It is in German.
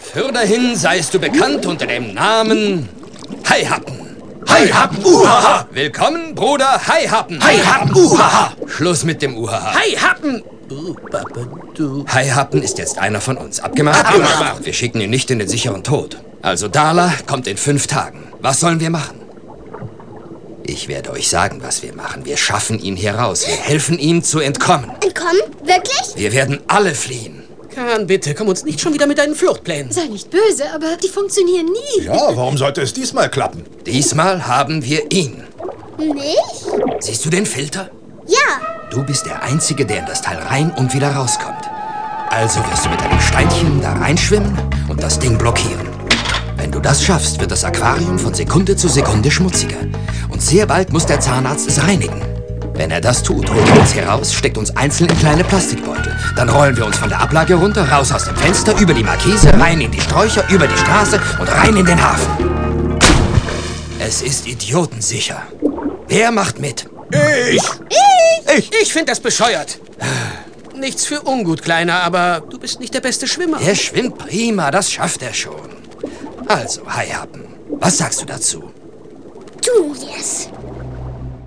Fürderhin seist du bekannt unter dem Namen Haihappen. Haihappen, uhaha! Willkommen, Bruder Haihappen. Haihappen, uhaha! Schluss mit dem Uhaha. Haihappen! Haihappen ist jetzt einer von uns. Abgemacht? Abgemacht. Wir schicken ihn nicht in den sicheren Tod. Also Darla kommt in 5 Tagen. Was sollen wir machen? Ich werde euch sagen, was wir machen. Wir schaffen ihn hier raus. Wir helfen ihm zu entkommen. Entkommen? Wirklich? Wir werden alle fliehen. Kahn, bitte, komm uns nicht schon wieder mit deinen Fluchtplänen. Sei nicht böse, aber die funktionieren nie. Ja, warum sollte es diesmal klappen? Diesmal haben wir ihn. Nicht? Siehst du den Filter? Ja. Du bist der Einzige, der in das Teil rein und wieder rauskommt. Also wirst du mit einem Steinchen da reinschwimmen und das Ding blockieren. Wenn du das schaffst, wird das Aquarium von Sekunde zu Sekunde schmutziger. Und sehr bald muss der Zahnarzt es reinigen. Wenn er das tut, holt er uns hier raus, steckt uns einzeln in kleine Plastikbeutel. Dann rollen wir uns von der Ablage runter, raus aus dem Fenster, über die Markise, rein in die Sträucher, über die Straße und rein in den Hafen. Es ist idiotensicher. Wer macht mit? Ich finde das bescheuert. Nichts für ungut, Kleiner, aber du bist nicht der beste Schwimmer. Er schwimmt prima, das schafft er schon. Also, Haihappen, was sagst du dazu? Tun wir's.